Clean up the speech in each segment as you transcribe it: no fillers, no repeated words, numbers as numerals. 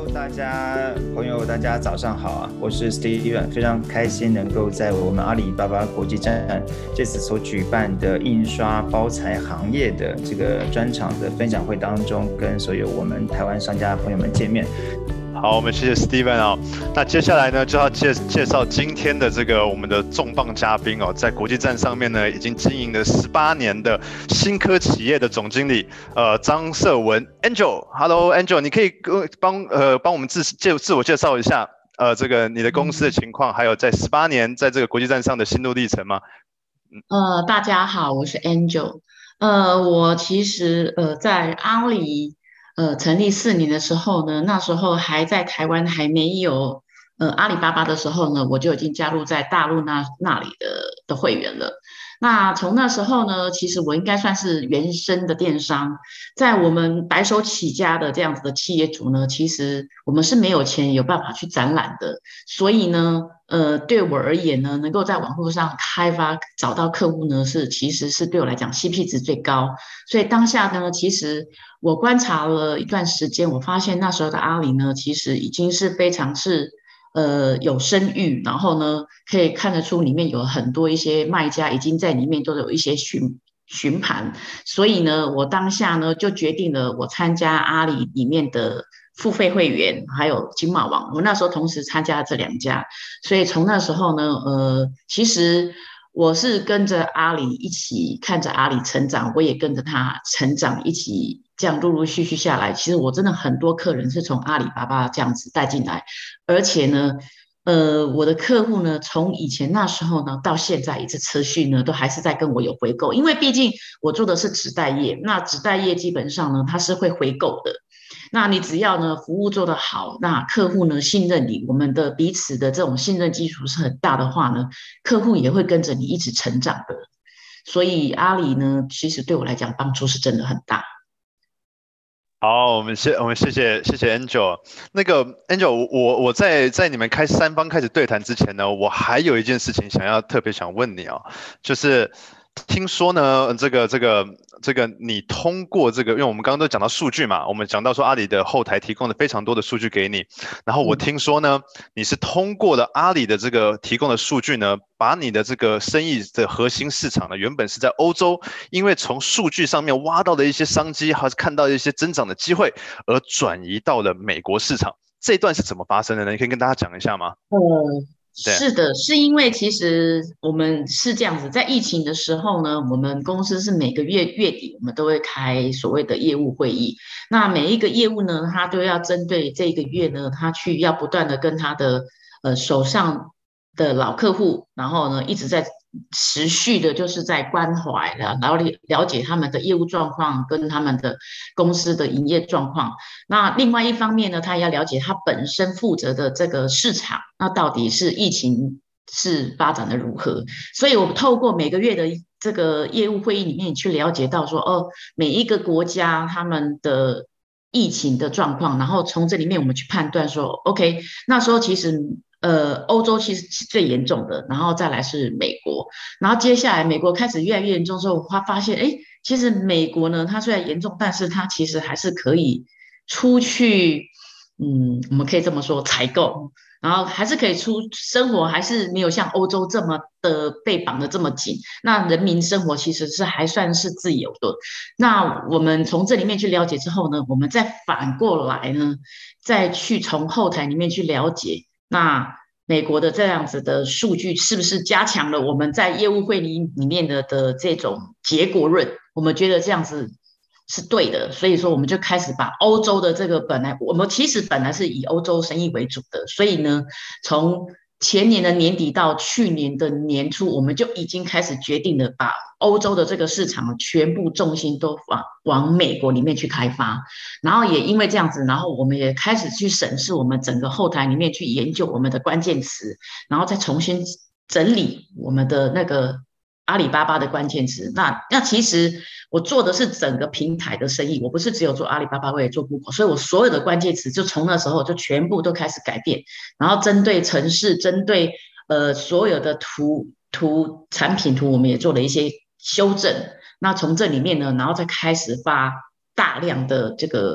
朋友，大家早上好啊！我是 Steven，非常开心能够在我们阿里巴巴国际站这次所举办的印刷包材行业的这个专场的分享会当中，跟所有我们台湾商家朋友们见面。 好，我们谢谢 Steven 哦。那接下来呢，就要介绍今天的这个我们的重磅嘉宾哦，在国际站上面呢，已经经营了18年的新科企业的总经理张瑟文 Angel。Hello Angel， 你可以帮我们自我介绍一下这个你的公司的情况，还有在18年在这个国际站上的心路历程吗？ 大家好，我是 Angel。我其实在阿里成立4年的时候呢，那时候还在台湾还没有阿里巴巴的时候呢，我就已经加入在大陆那里的会员了。那从那时候呢，其实我应该算是原生的电商，在我们白手起家的这样子的企业主呢，其实我们是没有钱有办法去展览的，所以呢。对我而言呢，能够在网络上开发找到客户呢，其实是对我来讲 CP 值最高。所以当下呢，其实我观察了一段时间，我发现那时候的阿里呢，其实已经是非常有声誉，然后呢，可以看得出里面有很多一些卖家已经在里面都有一些询盘，所以呢，我当下呢就决定了我参加阿里里面的付费会员，还有金马网，我那时候同时参加了这2家，所以从那时候呢，其实我是跟着阿里一起看着阿里成长，我也跟着他成长，一起这样陆陆续续下来，其实我真的很多客人是从阿里巴巴这样子带进来，而且呢。我的客户呢，从以前那时候呢，到现在一直持续呢，都还是在跟我有回购，因为毕竟我做的是纸袋业，那纸袋业基本上呢，它是会回购的。那你只要呢服务做得好，那客户呢信任你，我们的彼此的这种信任基础是很大的话呢，客户也会跟着你一直成长的。所以阿里呢，其实对我来讲帮助是真的很大。 好，我们谢谢 Angel。那个 Angel，我在你们三方开始对谈之前呢，我还有一件事情特别想问你哦，就是听说呢，这个你通过这个，因为我们刚刚都讲到数据嘛，我们讲到说阿里的后台提供了非常多的数据给你，然后我听说呢，你是通过了阿里的这个提供的数据呢，把你的这个生意的核心市场呢，原本是在欧洲，因为从数据上面挖到的一些商机，还是看到一些增长的机会，而转移到了美国市场。这一段是怎么发生的呢？你可以跟大家讲一下吗？对。 是的，是因为其实我们是这样子，在疫情的时候呢，我们公司是每个月底我们都会开所谓的业务会议。那每一个业务呢，他都要针对这个月呢，他要不断的跟他的手上的老客户，然后呢一直在持续的就是在关怀了解他们的业务状况跟他们的公司的营业状况。那另外一方面呢，他也要了解他本身负责的这个市场，那到底是疫情是发展的如何？所以我们透过每个月的这个业务会议里面去了解到说，每一个国家他们的疫情的状况，然后从这里面我们去判断说，OK，那时候其实。欧洲其实是最严重的，然后再来是美国，然后接下来美国开始越来越严重之后，他发现，哎，其实美国呢，它虽然严重，但是它其实还是可以出去，我们可以这么说，采购，然后还是可以生活，还是没有像欧洲这么的被绑得这么紧。那人民生活其实是还算是自由的。那我们从这里面去了解之后呢，我们再反过来呢，再去从后台里面去了解。那美国的这样子的数据是不是加强了我们在业务会里面的这种结果论？我们觉得这样子是对的，所以说我们就开始把欧洲的这个我们其实本来是以欧洲生意为主的，所以呢，从前年的年底到去年的年初，我们就已经开始决定了把欧洲的这个市场全部重心都往美国里面去开发，然后也因为这样子，然后我们也开始去审视我们整个后台里面去研究我们的关键词，然后再重新整理我们的那个阿里巴巴的关键词。那其实我做的是整个平台的生意，我不是只有做阿里巴巴，我也做 Google，所以我所有的关键词就从那时候就全部都开始改变，然后针对城市，针对所有的产品图，我们也做了一些修正。那从这里面呢，然后再开始发大量的这个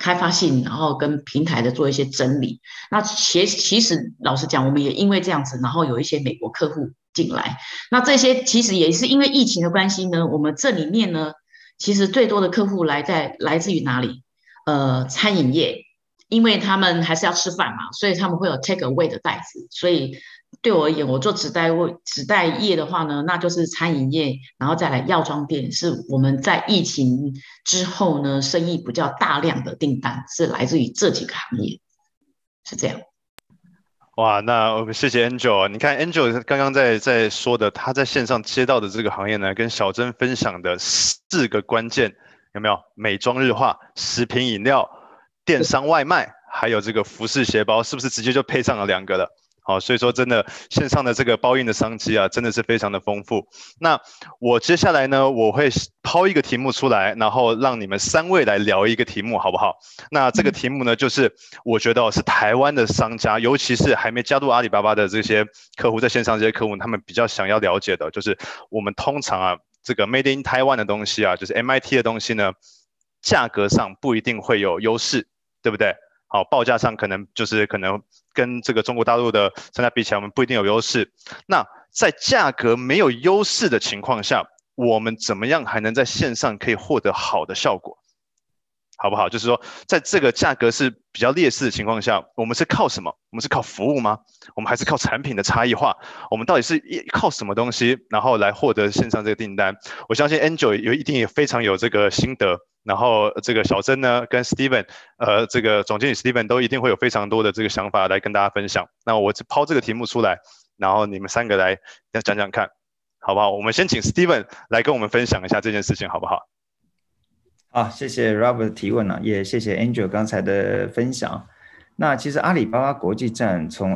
开发性，然后跟平台的做一些整理。那其实老实讲，我们也因为这样子，然后有一些美国客户进来。那这些其实也是因为疫情的关系呢，我们这里面呢，其实最多的客户来自于哪里？餐饮业，因为他们还是要吃饭嘛，所以他们会有 take away 的袋子。所以对我而言，我做纸袋业的话呢，那就是餐饮业，然后再来药妆店，是我们在疫情之后呢，生意比较大量的订单是来自于这几个行业，是这样。 哇，那我们谢谢 Angel。你看 Angel 刚刚在说的，他在线上接到的这个行业呢，跟小珍分享的4个关键有没有？美妆日化、食品饮料、电商外卖，还有这个服饰鞋包，是不是直接就配上了2个了？好，所以说真的线上的这个包印的商机啊，真的是非常的丰富。那我接下来呢，我会抛一个题目出来，然后让你们3位来聊一个题目，好不好？那这个题目呢，就是我觉得是台湾的商家，尤其是还没加入阿里巴巴的这些客户，在线上这些客户，他们比较想要了解的，就是我们通常啊，这个 Made in Taiwan 的东西啊，就是 MIT 的东西呢，价格上不一定会有优势，对不对？好，报价上可能跟这个中国大陆的商家比起来，我们不一定有优势。那在价格没有优势的情况下，我们怎么样还能在线上可以获得好的效果？好不好？就是说，在这个价格是比较劣势的情况下，我们是靠什么？我们是靠服务吗？我们还是靠产品的差异化？我们到底是靠什么东西，然后来获得线上这个订单？我相信 Angel 一定也非常有这个心得。然后这个小珍呢，跟 Steven， 这个总经理 Steven 都一定会有非常多的这个想法来跟大家分享。那我只抛这个题目出来，然后你们3个来讲讲看，好不好？我们先请 Steven 来跟我们分享一下这件事情，好不好？ 好，谢谢 Robert 的提问也谢谢 Angel 刚才的分享。那其实阿里巴巴国际站从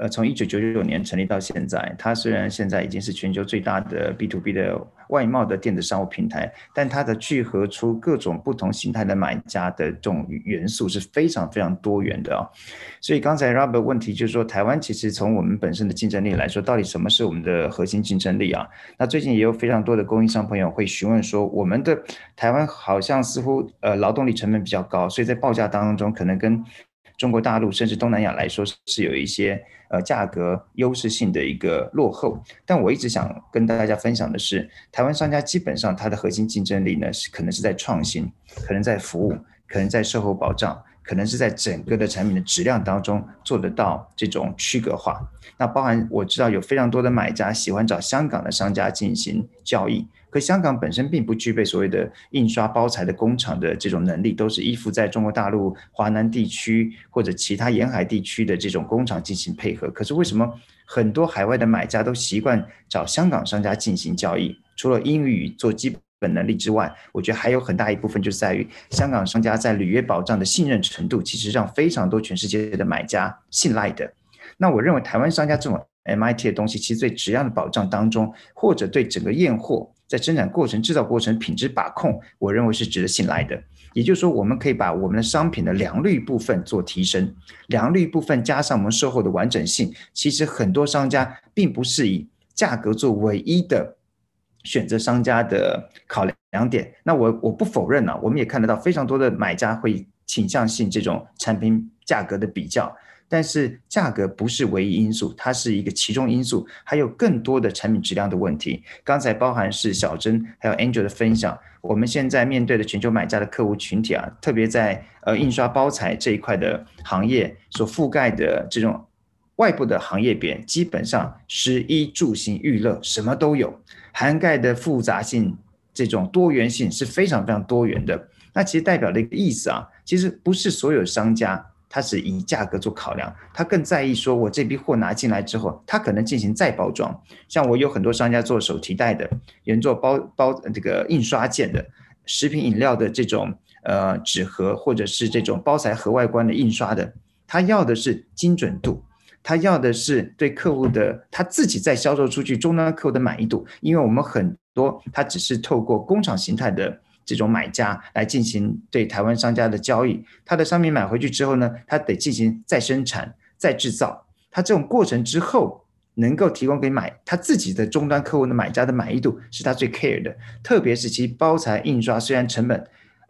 1999年成立到现在，它虽然现在已经是全球最大的 B2B 的外贸的电子商务平台，但它的聚合出各种不同形态的买家的这种元素是非常非常多元的所以刚才 Robert 问题就是说，台湾其实从我们本身的竞争力来说，到底什么是我们的核心竞争力那最近也有非常多的供应商朋友会询问说，我们的台湾好像似乎劳动力成本比较高，所以在报价当中可能跟中国大陆甚至东南亚来说是有一些价格优势性的一个落后，但我一直想跟大家分享的是，台湾商家基本上它的核心竞争力呢，可能是在创新，可能在服务，可能在售后保障，可能是在整个的产品的质量当中做得到这种区隔化。那包含我知道有非常多的买家喜欢找香港的商家进行交易，可香港本身并不具备所谓的印刷包材的工厂的这种能力，都是依附在中国大陆华南地区或者其他沿海地区的这种工厂进行配合。可是为什么很多海外的买家都习惯找香港商家进行交易？除了英语做基本能力之外，我觉得还有很大一部分就是在于香港商家在履约保障的信任程度，其实让非常多全世界的买家信赖的。那我认为台湾商家这种 MIT 的东西，其实对质量的保障当中，或者对整个验货在生产过程、制造过程品质把控，我认为是值得信赖的。也就是说，我们可以把我们的商品的良率部分做提升，良率部分加上我们售后的完整性，其实很多商家并不是以价格做唯一的选择商家的考量点。那我不否认我们也看得到非常多的买家会倾向性这种产品价格的比较，但是价格不是唯一因素，它是一个其中因素，还有更多的产品质量的问题。刚才包含是小珍还有 Angel 的分享，我们现在面对的全球买家的客户群体特别在印刷包材这一块的行业所覆盖的这种外部的行业别，基本上食衣住行娱乐什么都有，涵盖的复杂性这种多元性是非常非常多元的。那其实代表的一个意思其实不是所有商家他只以价格做考量，他更在意说我这批货拿进来之后，他可能进行再包装。像我有很多商家做手提袋的，有人做这个印刷件的，食品饮料的这种纸盒，或者是这种包材盒外观的印刷的，他要的是精准度，他要的是对客户的他自己在销售出去终端客户的满意度。因为我们很多他只是透过工厂形态的这种买家来进行对台湾商家的交易，他的商品买回去之后呢，他得进行再生产再制造，他这种过程之后能够提供给他自己的终端客户的买家的满意度是他最 care 的。特别是其包材印刷虽然成本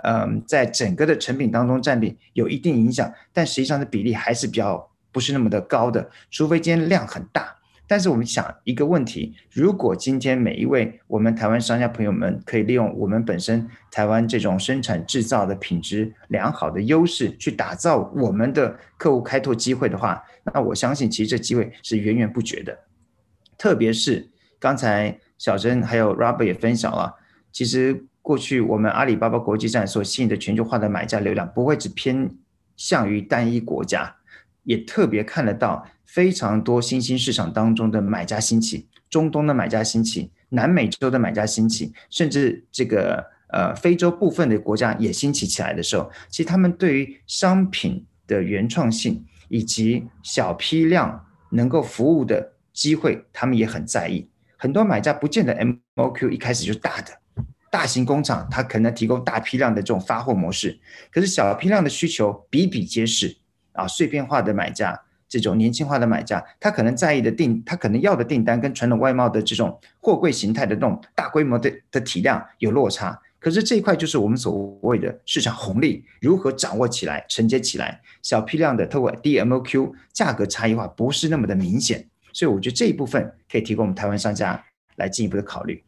在整个的成品当中占比有一定影响，但实际上的比例还是比较不是那么的高的，除非今天量很大。但是我们想一个问题，如果今天每一位我们台湾商家朋友们可以利用我们本身台湾这种生产制造的品质良好的优势去打造我们的客户开拓机会的话，那我相信其实这机会是源源不绝的。特别是刚才小珍还有 Robert 也分享了，其实过去我们阿里巴巴国际站所吸引的全球化的买家流量不会只偏向于单一国家，也特别看得到非常多新兴市场当中的买家兴起，中东的买家兴起，南美洲的买家兴起，甚至这个非洲部分的国家也兴起起来的时候，其实他们对于商品的原创性以及小批量能够服务的机会，他们也很在意。很多买家不见得 MOQ 一开始就是大的，大型工厂它可能提供大批量的这种发货模式，可是小批量的需求比比皆是啊，碎片化的买家，这种年轻化的买家，他可能在意的他可能要的订单跟传统外贸的这种货柜形态的那种大规模的体量有落差。可是这一块就是我们所谓的市场红利，如何掌握起来、承接起来，小批量的透过 DMOQ 价格差异化不是那么的明显，所以我觉得这一部分可以提供我们台湾商家来进一步的考虑。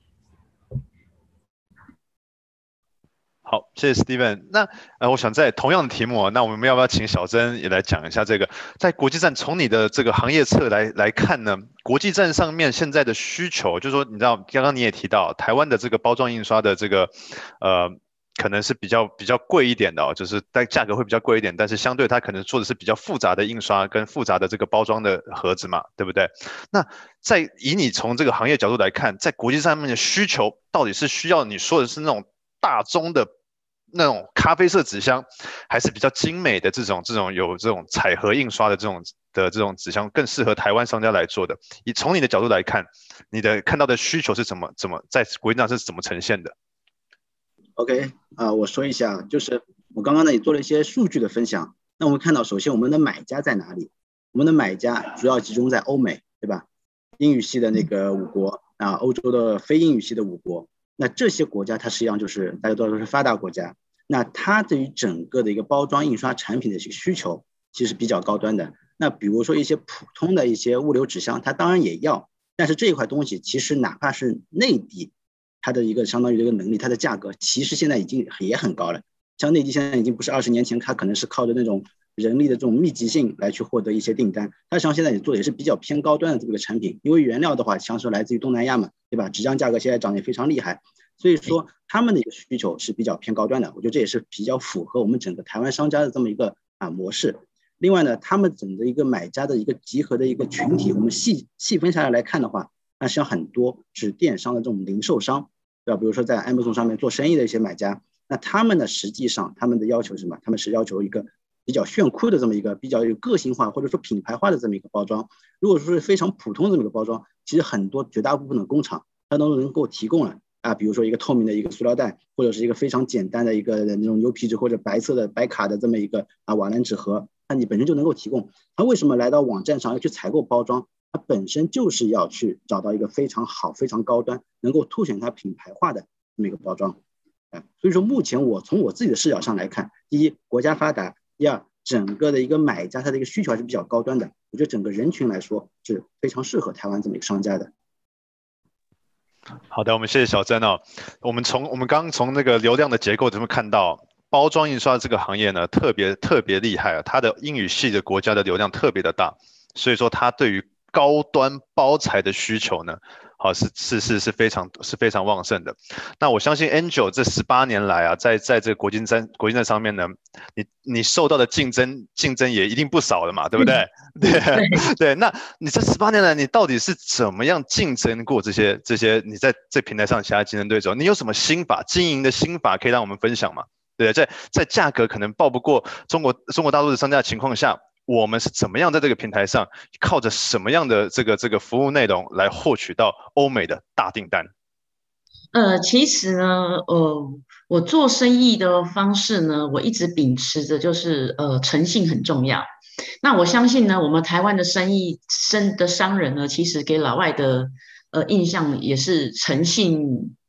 好，谢谢 Steven。那我想在同样的题目那我们要不要请小珍也来讲一下这个，在国际站从你的这个行业侧来看呢？国际站上面现在的需求，就是说，你知道，刚刚你也提到，台湾的这个包装印刷的这个可能是比较贵一点的就是在价格会比较贵一点，但是相对它可能做的是比较复杂的印刷跟复杂的这个包装的盒子嘛，对不对？那以你从这个行业角度来看，在国际上面的需求到底是需要你说的是那种大宗的那种咖啡色纸箱，还是比较精美的这种有这种彩盒印刷的这种纸箱更适合台湾商家来做的？从你的角度来看，你的看到的需求是怎么在国际上是怎么呈现的 ？OK 我说一下，就是我刚刚呢也做了一些数据的分享。那我们看到，首先我们的买家在哪里？我们的买家主要集中在欧美，对吧？英语系的那个5国欧洲的非英语系的5国。那这些国家它实际上就是大家都是发达国家，那它对于整个的一个包装印刷产品的需求其实是比较高端的。那比如说一些普通的一些物流纸箱，它当然也要，但是这一块东西其实哪怕是内地，它的一个相当于这个能力，它的价格其实现在已经也很高了。像内地现在已经不是20年前，它可能是靠着那种人力的这种密集性来去获得一些订单，它实际上现在也做的也是比较偏高端的这个产品，因为原料的话像是来自于东南亚嘛，对吧？纸浆价格现在涨得也非常厉害，所以说他们的一个需求是比较偏高端的，我觉得这也是比较符合我们整个台湾商家的这么一个模式。另外呢，他们整个一个买家的一个集合的一个群体，我们细分下来看的话，那实际上很多是电商的这种零售商，对吧？比如说在 Amazon 上面做生意的一些买家，那他们呢实际上他们的要求是什么？他们是要求一个比较炫酷的这么一个比较有个性化或者说品牌化的这么一个包装。如果说是非常普通的这么一个包装，其实绝大部分的工厂它都能够提供了比如说一个透明的一个塑料袋，或者是一个非常简单的一个那种牛皮纸或者白色的白卡的这么一个瓦楞纸盒，那你本身就能够提供。他为什么来到网站上要去采购包装？它本身就是要去找到一个非常好非常高端能够凸显它品牌化的这么一个包装。所以说目前我从我自己的视角上来看，第一，国家发达；第二，整个的一个买家他的一个需求还是比较高端的，我觉得整个人群来说是非常适合台湾这么一个商家的。 好的，我们谢谢小珍我们刚刚从那个流量的结构怎么看到，包装印刷这个行业呢特别厉害它的英语系的国家的流量特别的大，所以说它对于高端包材的需求呢是非常旺盛的。那我相信 Angel 这18年来在这个国际站上面呢，你受到的竞争也一定不少了嘛，对不对？对。那你这18年来，你到底是怎么样竞争过这些你在这平台上其他竞争对手？你有什么经营的心法可以让我们分享吗？对，在价格可能报不过中国大陆的商家的情况下，我们是怎么样在这个平台上靠着什么样的这个服务内容来获取到欧美的大订单？ 其实呢，我做生意的方式呢，我一直秉持着就是诚信很重要。那我相信呢，我们台湾的商人呢，其实给老外的印象也是诚信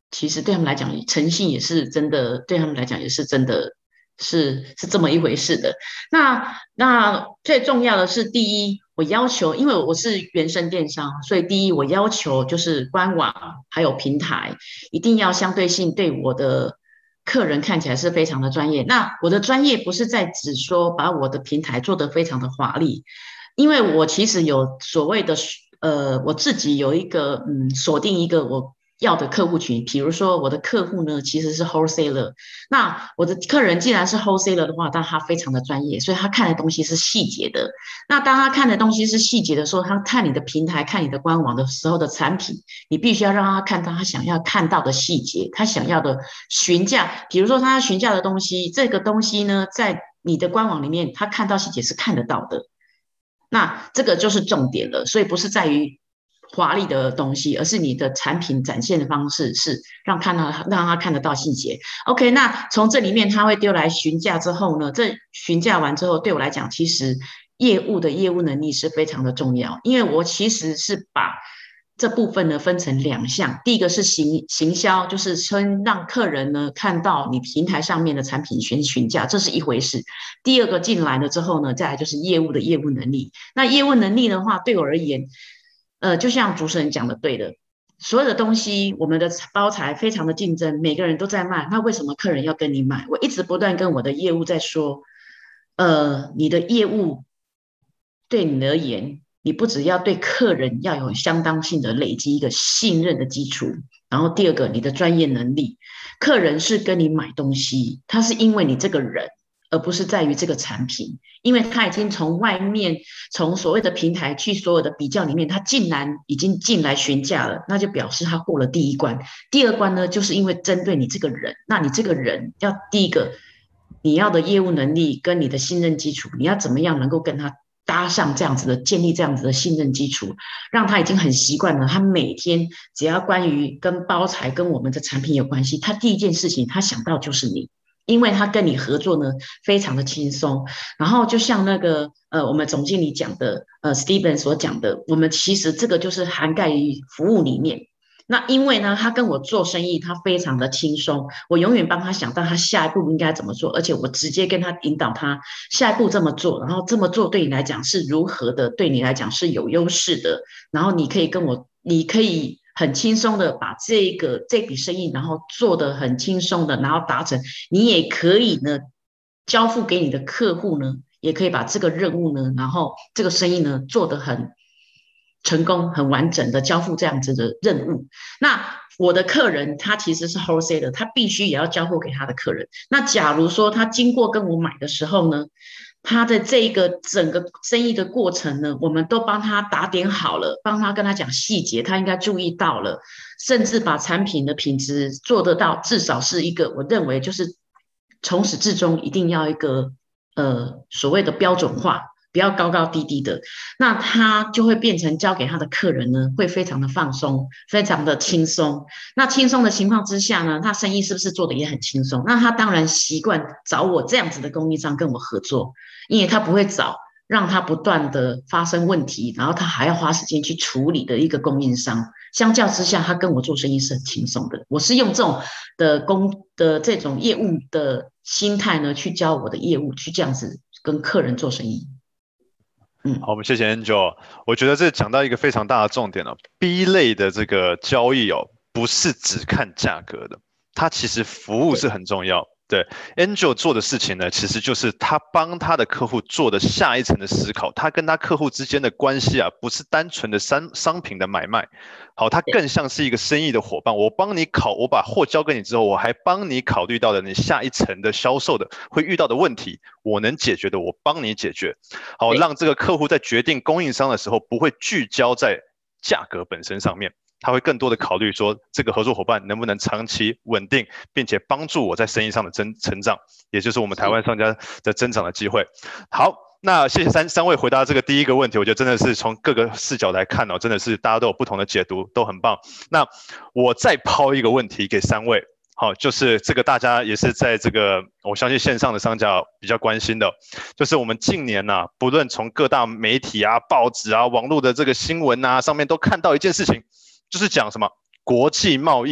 其实对他们来讲，诚信也是真的，对他们来讲也是真的是这么一回事的。那最重要的是，第一，我要求，因为我是原生电商，所以第一，我要求就是官网还有平台一定要相对性对我的客人看起来是非常的专业。那我的专业不是在指说把我的平台做得非常的华丽，因为我其实有所谓的我自己有一个锁定一个我要的客户群，比如说我的客户呢其实是 wholesaler，那我的客人既然是 wholesaler 的话，但他非常的专业，所以他看的东西是细节的。那当他看的东西是细节的时候，他看你的平台、看你的官网的时候的产品，你必须要让他看到他想要看到的细节，他想要的询价。比如说他要询价的东西，这个东西呢，在你的官网里面，他看到细节是看得到的。那这个就是重点了，所以不是在于华丽的东西，而是你的产品展现的方式是让他看得到细节。OK， 那从这里面他会丢来询价之后呢，这询价完之后，对我来讲，其实业务的业务能力是非常的重要，因为我其实是把这部分呢分成2项，第一个是行销，就是让客人呢看到你平台上面的产品询价，这是一回事。第二个进来了之后呢，再来就是业务的业务能力。那业务能力的话，对我而言，就像主持人讲的对的，所有的东西，我们的包材非常的竞争，每个人都在卖，那为什么客人要跟你买？我一直不断跟我的业务在说，你的业务对你而言，你不只要对客人要有相当性的累积一个信任的基础，然后第二个，你的专业能力，客人是跟你买东西，他是因为你这个人，而不是在于这个产品，因为他已经从外面，从所谓的平台去所有的比较里面，他竟然已经进来询价了，那就表示他过了第一关。第二关呢，就是因为针对你这个人，那你这个人要第一个，你要的业务能力跟你的信任基础，你要怎么样能够跟他搭上这样子的，建立这样子的信任基础，让他已经很习惯了。他每天只要关于跟包材、跟我们的产品有关系，他第一件事情他想到就是你。因为他跟你合作呢，非常的轻松。然后就像那个我们总经理讲的，Steven 所讲的，我们其实这个就是涵盖于服务里面。那因为呢，他跟我做生意，他非常的轻松，我永远帮他想到他下一步应该怎么做，而且我直接跟他引导他下一步这么做，然后这么做对你来讲是如何的，对你来讲是有优势的，然后你可以很轻松的把这笔生意，然后做得很轻松的，然后达成，你也可以呢交付给你的客户呢，也可以把这个任务呢，然后这个生意呢做得很成功、很完整的交付这样子的任务。那我的客人他其实是 wholesaler， 他必须也要交付给他的客人。那假如说他经过跟我买的时候呢，他的这个整个生意的过程呢，我们都帮他打点好了，帮他跟他讲细节，他应该注意到了，甚至把产品的品质做得到，至少是一个我认为就是从始至终一定要一个所谓的标准化，不要高高低低的，那他就会变成交给他的客人呢，会非常的放松，非常的轻松。那轻松的情况之下呢，他生意是不是做的也很轻松？那他当然习惯找我这样子的供应商跟我合作，因为他不会找让他不断的发生问题，然后他还要花时间去处理的一个供应商。相较之下，他跟我做生意是很轻松的。我是用这种这种业务的心态呢，去教我的业务去这样子跟客人做生意。 好，我们谢谢 Angel。我觉得这讲到一个非常大的重点了，B 类的这个交易不是只看价格的，它其实服务是很重要。对 Angel 做的事情呢，其实就是他帮他的客户做的下一层的思考，他跟他客户之间的关系不是单纯的商品的买卖，好，他更像是一个生意的伙伴。我把货交给你之后，我还帮你考虑到的你下一层的销售的会遇到的问题，我能解决的，我帮你解决。好，让这个客户在决定供应商的时候，不会聚焦在价格本身上面。他会更多的考虑说，这个合作伙伴能不能长期稳定，并且帮助我在生意上的成长，也就是我们台湾商家的增长的机会。好，那谢谢三位回答这个第一个问题，我觉得真的是从各个视角来看真的是大家都有不同的解读，都很棒。那我再抛一个问题给三位，好，就是这个大家也是在这个我相信线上的商家比较关心的，就是我们近年不论从各大媒体报纸网络的这个新闻上面都看到一件事情。就是讲什么国际贸易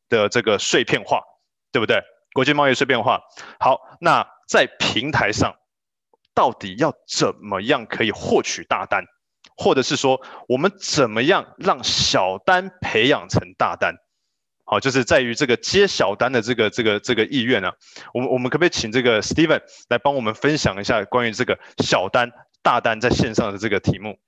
的这个碎片化，对不对？国际贸易碎片化。好，那在平台上到底要怎么样可以获取大单，或者是说我们怎么样让小单培养成大单？好，就是在于这个接小单的这个意愿啊。我们可不可以请这个 Steven 来帮我们分享一下关于这个小单、大单在线上的这个题目？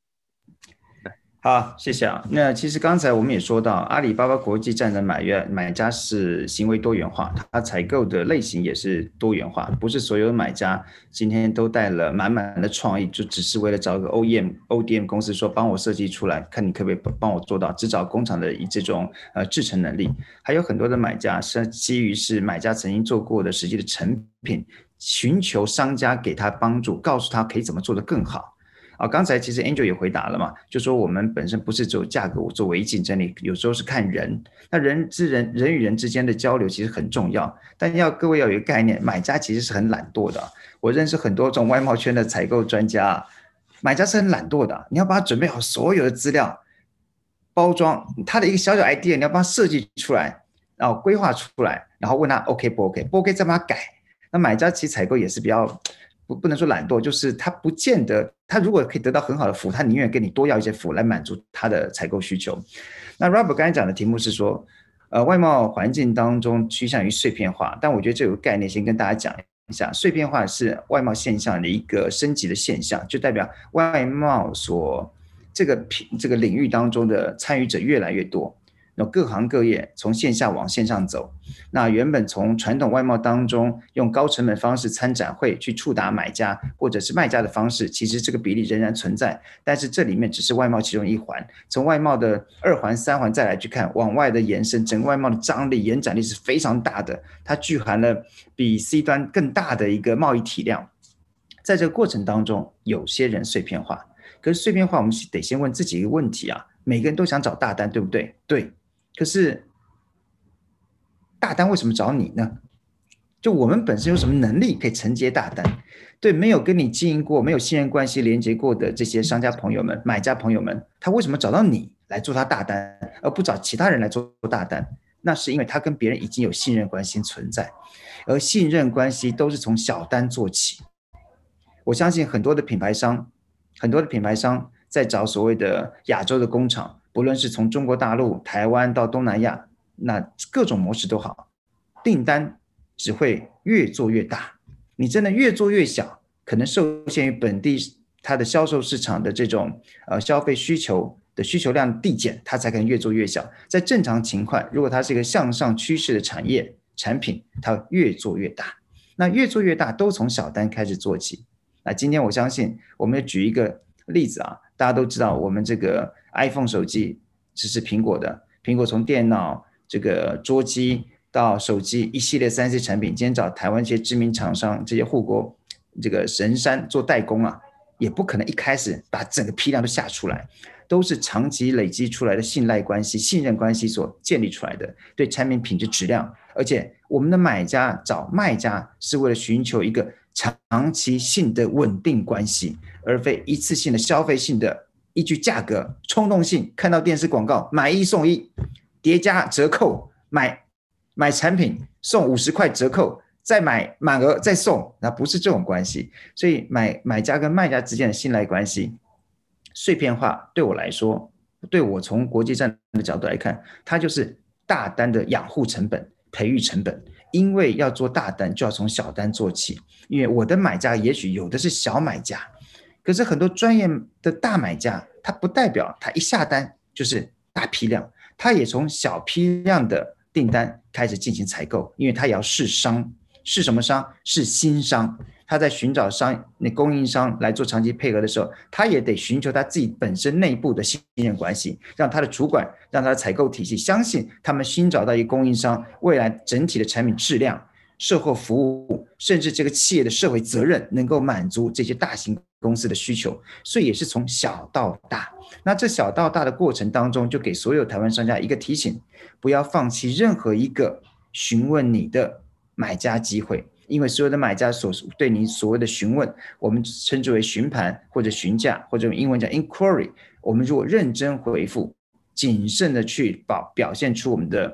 好，谢谢啊。那其实刚才我们也说到，阿里巴巴国际站的买家是行为多元化，它采购的类型也是多元化，不是所有买家今天都带了满满的创意，就只是为了找一个 ODM 公司说帮我设计出来，看你可不可以帮我做到，只找工厂的这种制成能力。还有很多的买家是基于是买家曾经做过的实际的成品，寻求商家给他帮助，告诉他可以怎么做得更好。刚才其实 Angel 也回答了嘛，就说我们本身不是只有价格做唯一竞争力，有时候是看人。那人与人之间的交流其实很重要，但各位要有一个概念，买家其实是很懒惰的。我认识很多这种外贸圈的采购专家，买家是很懒惰的，你要帮他准备好所有的资料，包装他的一个小小 idea， 你要帮他设计出来，然后规划出来，然后问他 OK 不 OK， 不 OK 再帮他改。那买家其实采购也是比较不能说懒惰，就是他不见得，他如果可以得到很好的服务，他宁愿跟你多要一些服务来满足他的采购需求。那 Robert 刚才讲的题目是说，外贸环境当中趋向于碎片化，但我觉得这有个概念先跟大家讲一下，碎片化是外贸现象的一个升级的现象，就代表外贸所这个领域当中的参与者越来越多。各行各业从线下往线上走，那原本从传统外贸当中用高成本方式参展会去触达买家或者是卖家的方式，其实这个比例仍然存在，但是这里面只是外贸其中一环，从外贸的2环3环再来去看，往外的延伸，整个外贸的张力延展力是非常大的，它具含了比 C 端更大的一个贸易体量。在这个过程当中，有些人碎片化，可是碎片化我们得先问自己一个问题啊，每个人都想找大单，对不对？对。可是大单为什么找你呢？就我们本身有什么能力可以承接大单？对，没有跟你经营过、没有信任关系连接过的这些商家朋友们、买家朋友们，他为什么找到你来做他大单，而不找其他人来做大单？那是因为他跟别人已经有信任关系存在，而信任关系都是从小单做起。我相信很多的品牌商在找所谓的亚洲的工厂，不论是从中国大陆、台湾到东南亚，那各种模式都好，订单只会越做越大。你真的越做越小，可能受限于本地它的销售市场的这种消费需求的需求量递减，它才可能越做越小。在正常情况，如果它是一个向上趋势的产品，它越做越大。那越做越大，都从小单开始做起。那今天我相信，我们举一个例子啊，大家都知道，我们这个 iPhone 手机这是苹果的，苹果从电脑、这个桌机到手机一系列3C 产品，今天找台湾这些知名厂商、这些护国这个神山做代工啊，也不可能一开始把整个批量都下出来，都是长期累积出来的信任关系所建立出来的，对产品品质质量，而且我们的买家找卖家是为了寻求一个长期性的稳定关系，而非一次性的消费性的依据价格冲动性，看到电视广告买1送1，叠加折扣，买产品送50块折扣，再买满额再送，那不是这种关系。所以买家跟卖家之间的信赖关系碎片化，对我来说，对我从国际站的角度来看，它就是大单的养护成本、培育成本。因为要做大单，就要从小单做起。因为我的买家也许有的是小买家，可是很多专业的大买家，他不代表他一下单就是大批量，他也从小批量的订单开始进行采购，因为他也要试商，是什么商？是新商。他在寻找供应商来做长期配合的时候，他也得寻求他自己本身内部的信任关系，让他的主管、让他的采购体系相信他们新找到一个供应商，未来整体的产品质量、售后服务，甚至这个企业的社会责任能够满足这些大型公司的需求，所以也是从小到大。那这小到大的过程当中，就给所有台湾商家一个提醒，不要放弃任何一个询问你的买家机会。因为所有的买家对你所谓的询问，我们称之为询盘或者询价，或者用英文讲 inquiry。我们如果认真回复，谨慎的去表现出我们的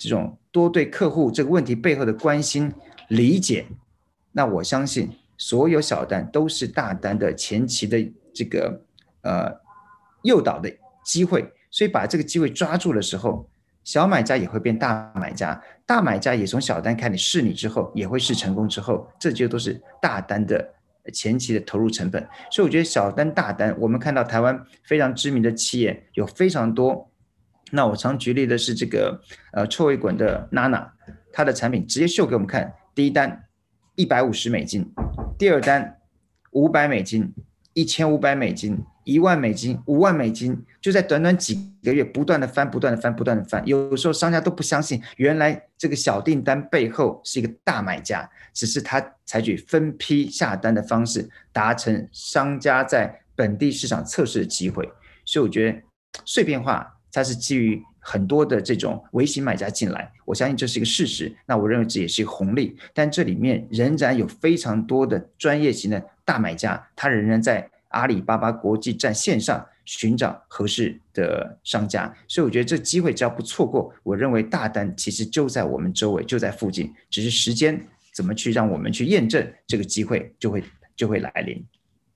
这种多对客户这个问题背后的关心理解，那我相信所有小单都是大单的前期的这个诱导的机会，所以把这个机会抓住的时候，小买家也会变大买家，大买家也从小单开始试你之后，也会试成功之后，这就都是大单的前期的投入成本。所以我觉得小单大单，我们看到台湾非常知名的企业有非常多。那我常举例的是这个臭味滚的娜娜，它的产品直接秀给我们看，第一单$150，第二单$500，$1500，$10,000，$50,000，就在短短几个月不断的翻，不断的翻，不断的翻。有时候商家都不相信，原来这个小订单背后是一个大买家，只是他采取分批下单的方式，达成商家在本地市场测试的机会。所以我觉得碎片化它是基于很多的这种微型买家进来，我相信这是一个事实，那我认为这也是一个红利，但这里面仍然有非常多的专业型的大买家，他仍然在阿里巴巴国际站线上寻找合适的商家，所以我觉得这机会只要不错过，我认为大单其实就在我们周围，就在附近，只是时间怎么去让我们去验证这个机会就会来临。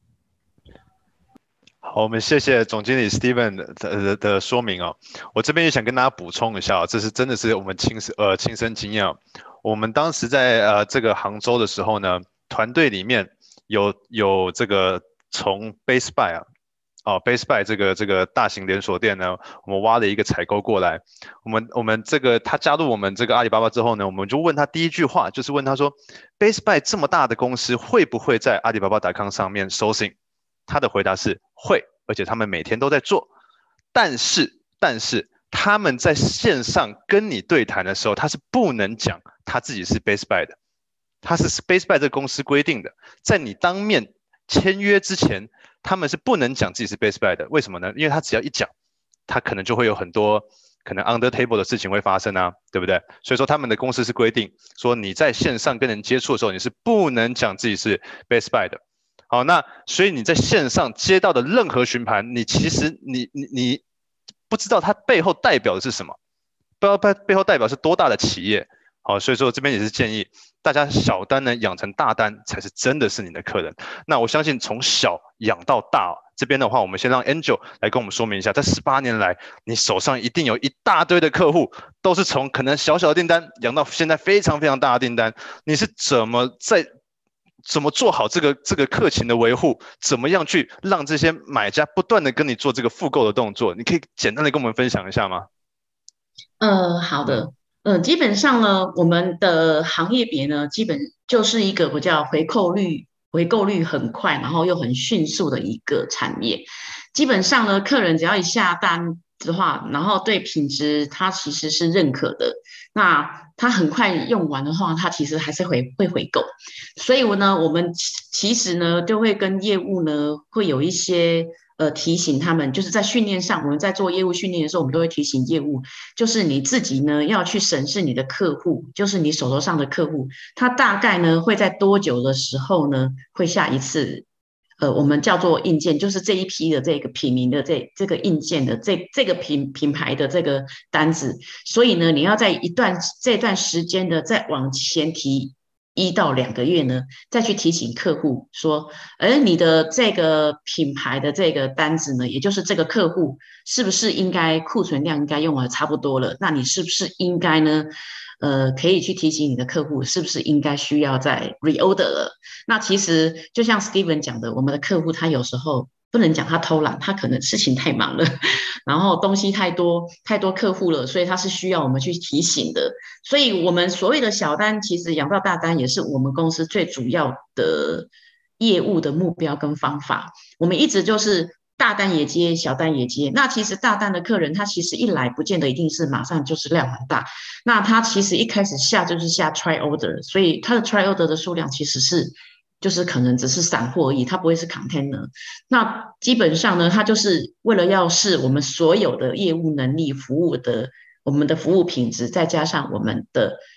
好，我们谢谢总经理 Steven 的说明哦。我这边也想跟大家补充一下，这是真的是我们亲身经验哦。我们当时在这个杭州的时候呢，团队里面有这个从 Base Buy Base Buy 这个大型连锁店呢，我们挖了一个采购过来。我们这个他加入我们这个阿里巴巴之后呢，我们就问他第一句话，就是问他说 ，Base Buy 这么大的公司会不会在阿里巴巴 .com 上面sourcing？他的回答是会，而且他们每天都在做。但是他们在线上跟你对谈的时候，他是不能讲他自己是 Base Buy 的，他是 Base Buy 这个公司规定的，在你当面签约之前，他们是不能讲自己是 Base Buy 的。为什么呢？因为他只要一讲，他可能就会有很多可能 under table 的事情会发生啊，对不对？所以说他们的公司是规定说你在线上跟人接触的时候，你是不能讲自己是 Base Buy 的。好，那所以你在线上接到的任何询盘，你其实你不知道它背后代表的是什么，不知道背后代表是多大的企业。好，所以说这边也是建议大家小单呢养成大单才是真的是你的客人。那我相信从小养到大，这边的话我们先让 Angel 来跟我们说明一下，在18年来你手上一定有一大堆的客户，都是从可能小小的订单养到现在非常非常大的订单，你是怎么做好这个客情的维护，怎么样去让这些买家不断的跟你做这个复购的动作，你可以简单的跟我们分享一下吗？ 好的，基本上呢，我们的行业别呢，基本就是一个比较回购率很快，然后又很迅速的一个产业。基本上呢，客人只要一下单的话，然后对品质他其实是认可的，那他很快用完的话，他其实还是会回购。所以呢，我们其实呢就会跟业务呢会有一些提醒他们，就是在训练上，我们在做业务训练的时候，我们都会提醒业务，就是你自己呢要去审视你的客户，就是你手头上的客户，他大概呢会在多久的时候呢会下一次我们叫做印件，就是这一批的这个品名的这个印件的这个品牌的这个单子，所以呢，你要在这段时间的再往前提1到2个月呢，再去提醒客户说，你的这个品牌的这个单子呢，也就是这个客户是不是应该库存量应该用完差不多了？那你是不是应该呢？可以去提醒你的客户，是不是应该需要再 reorder 了？那其实就像 Steven 讲的，我们的客户他有时候不能讲他偷懒，他可能事情太忙了，然后东西太多客户了，所以他是需要我们去提醒的。所以我们所谓的小单，其实养到大单也是我们公司最主要的业务的目标跟方法。我们一直就是大单也接，小单也接。那其实大单的客人，他其实一来不见得一定是马上就是量很大，那他其实一开始下就是下 try order， 所以他的 try order 的数量其实是就是可能只是散货而已，它不会是 container。那基本上呢，它就是为了要试我们所有的业务能力、我们的服务品质，再加上我们的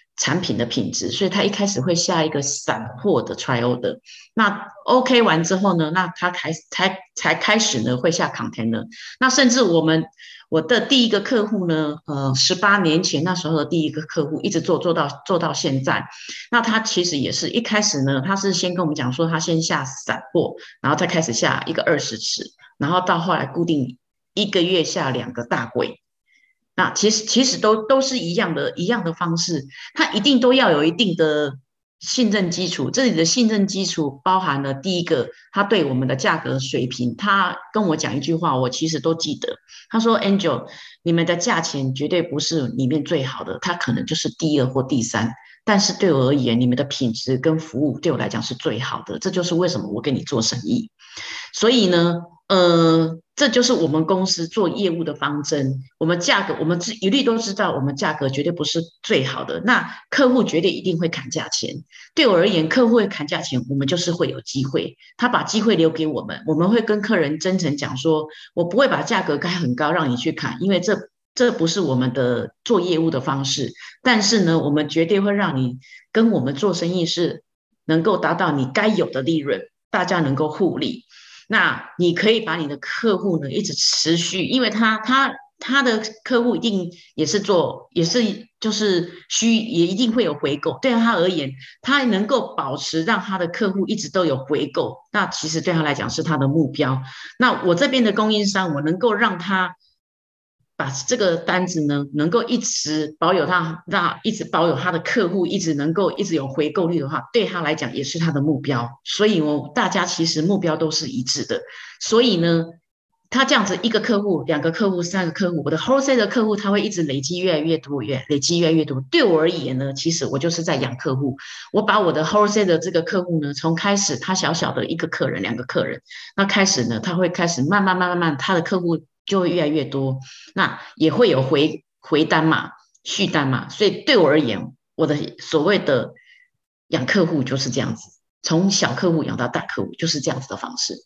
产品的品质，所以他一开始会下一个散货的 try order。那 OK 完之后呢，那他才开始呢会下 container。那甚至我的第一个客户呢，18年前那时候的第一个客户，一直做到现在。那他其实也是一开始呢，他是先跟我们讲说，他先下散货，然后再开始下一个20尺，然后到后来固定1个月下2个大柜。那其实都是一样的方式，它一定都要有一定的信任基础。这里的信任基础包含了第一个，他对我们的价格水平，他跟我讲一句话，我其实都记得。他说 ：“Angel， 你们的价钱绝对不是里面最好的，它可能就是第2或第3。但是对我而言，你们的品质跟服务对我来讲是最好的。这就是为什么我跟你做生意。所以呢。”这就是我们公司做业务的方针。我们价格，我们一律都知道，我们价格绝对不是最好的。那客户绝对一定会砍价钱。对我而言，客户会砍价钱，我们就是会有机会。他把机会留给我们，我们会跟客人真诚讲说，我不会把价格开很高让你去砍，因为这不是我们的做业务的方式。但是呢，我们绝对会让你跟我们做生意是能够达到你该有的利润，大家能够互利。那你可以把你的客户呢一直持续，因为他的客户一定也是就是也一定会有回购，对他而言，他能够保持让他的客户一直都有回购，那其实对他来讲是他的目标。那我这边的供应商，我能够让他把这个单子呢，能够一直保有一直保有他的客户，一直能够一直有回购率的话，对他来讲也是他的目标。所以大家其实目标都是一致的。所以呢，他这样子1个客户、2个客户、3个客户，我的 wholesale 的客户他会一直累积越来越多，累积越来越多。对我而言呢，其实我就是在养客户。我把我的 wholesale 的这个客户呢，从开始他小小的1个客人、2个客人，那开始呢，他会开始慢慢，他的客户就会越来越多，那也会有回单嘛、续单嘛。所以对我而言，我的所谓的养客户就是这样子，从小客户养到大客户，就是这样子的方式。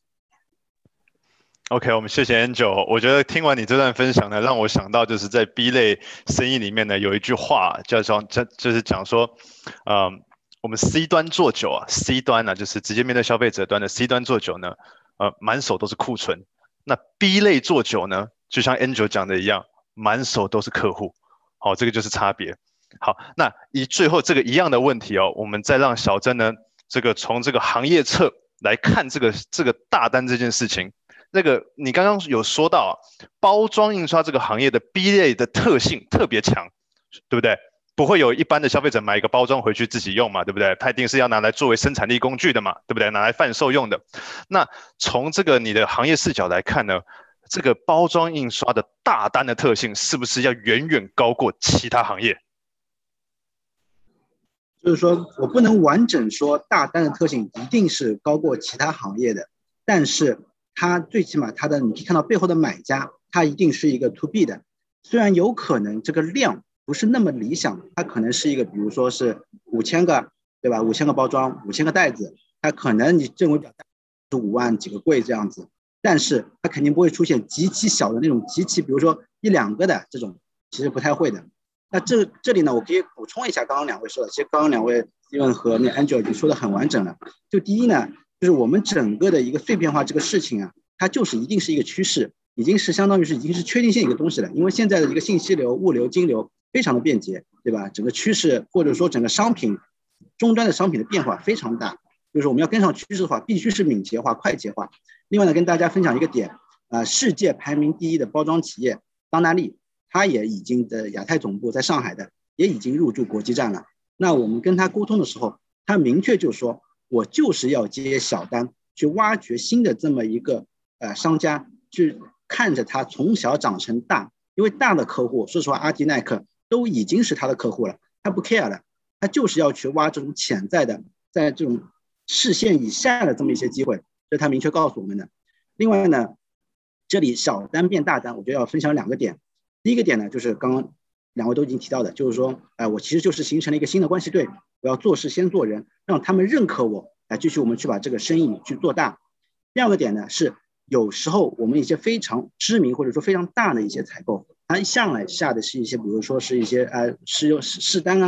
OK， 我们谢谢 Angel。我觉得听完你这段分享呢，让我想到就是在 B 类生意里面呢，有一句话就是讲说，我们 C 端做久啊 ，C 端呢就是直接面对消费者端的 C 端做久呢，满手都是库存。那 B 类做久呢，就像 Angel 讲的一样，满手都是客户。好，这个就是差别。好，那以最后这个一样的问题哦，我们再让小珍呢，从这个行业侧来看这个大单这件事情。你刚刚有说到包装印刷这个行业的 B 类的特性特别强，对不对？不会有一般的消费者买一个包装回去自己用嘛，对不对？他一定是要拿来作为生产力工具的嘛，对不对？拿来贩售用的。那从这个你的行业视角来看呢，这个包装印刷的大单的特性是不是要远远高过其他行业？ 就是说我不能完整说大单的特性一定是高过其他行业的，但是它最起码你可以看到背后的买家，它一定是一个 to B 的，虽然有可能这个量不是那么理想，它可能是一个，比如说是5000个，对吧？5000个包装，5000个袋子，它可能你认为比较大是5万几个柜这样子，但是它肯定不会出现极其小的那种比如说1、2个的这种，其实不太会的。那这里呢，我可以补充一下刚刚2位说的，其实刚刚2位 Steven 和Angel 已经说的很完整了。就第一呢，就是我们整个的一个碎片化这个事情啊，它就是一定是一个趋势，已经是相当于是已经是确定性一个东西了。因为现在的一个信息流、物流、金流非常的便捷，对吧？整个趋势或者说整个商品终端的商品的变化非常大，就是我们要跟上趋势的话，必须是敏捷化、快捷化。另外呢，跟大家分享一个点，世界排名第1的包装企业当纳利，它也已经的亚太总部在上海的，也已经入驻国际站了。那我们跟他沟通的时候，他明确就说，我就是要接小单，去挖掘新的这么一个商家，去看着他从小长成大。因为大的客户，说实话，阿迪耐克都已经是他的客户了，他不 care 了，他就是要去挖这种潜在的，在这种视线以下的这么一些机会，这是他明确告诉我们的。另外呢，这里小单变大单，我觉得要分享2个点。第一个点呢，就是刚刚2位都已经提到的，就是说，我其实就是形成了一个新的关系队，我要做事先做人，让他们认可我，继续我们去把这个生意去做大。第2个点呢，是有时候我们一些非常知名或者说非常大的一些采购，它一向来下的是一些，比如说是一些试单啊，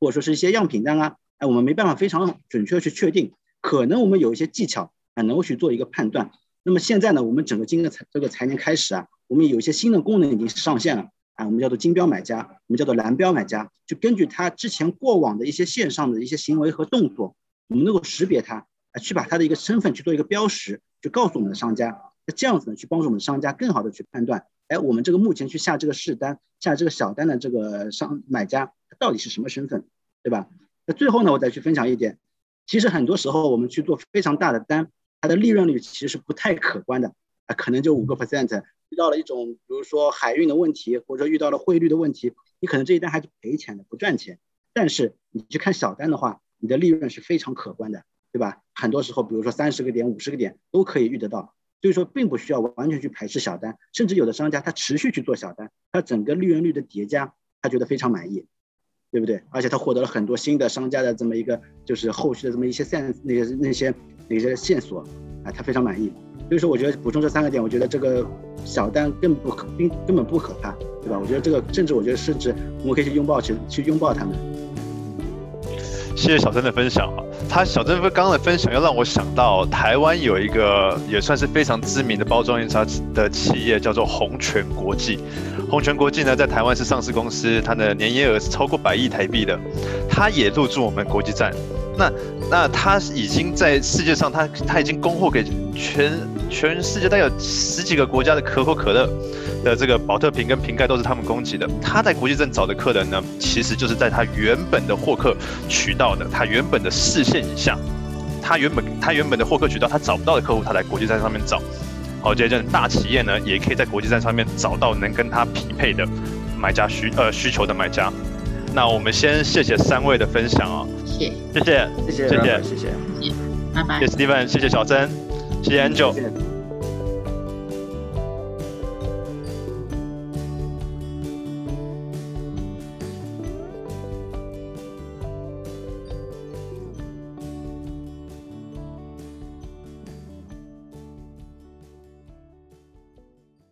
或者说是一些样品单啊，我们没办法非常准确的去确定，可能我们有一些技巧能够去做一个判断。那么现在呢，我们整个今年这个财年开始我们有一些新的功能已经上线了我们叫做金标买家，我们叫做蓝标买家，就根据他之前过往的一些线上的一些行为和动作，我们能够识别他，去把他的一个身份去做一个标识，就告诉我们的商家，这样子呢，去帮助我们的商家更好的去判断，我们这个目前去下这个试单、下这个小单的这个买家，他到底是什么身份，对吧？那最后呢，我再去分享一点，其实很多时候我们去做非常大的单，它的利润率其实是不太可观的可能就5%，遇到了一种比如说海运的问题，或者说遇到了汇率的问题，你可能这一单还是赔钱的，不赚钱。但是你去看小单的话，你的利润是非常可观的，对吧？很多时候比如说30个点、50个点都可以遇得到，所以说并不需要完全去排斥小单，甚至有的商家他持续去做小单，他整个利润率的叠加他觉得非常满意，对不对？而且他获得了很多新的商家的这么一个就是后续的这么一些那些线索他非常满意。所以说我觉得补充这3个点，我觉得这个小单根本不可怕，对吧？我觉得这个甚至我们可以去拥抱他们。 谢谢小曾的分享他小曾刚刚的分享又让我想到台湾有一个也算是非常知名的包装印刷的企业，叫做宏全国际。宏全国际呢，在台湾是上市公司，它的年营业额是超过100亿台币的，它也入驻我们国际站。那它已经在世界上，它已经供货给全世界大概有10几个国家的可口可乐的这个保特瓶跟瓶盖都是他们供给的。他在国际站找的客人呢，其实就是在他原本的获客渠道的，他原本的视线以下，他原本的获客渠道他找不到的客户，他来国际站上面找。好，这些大企业呢，也可以在国际站上面找到能跟他匹配的买家需求的买家。那我们先谢谢3位的分享谢谢， 谢谢，拜拜。 谢谢 Steven， 谢谢小曾，谢谢 Angel。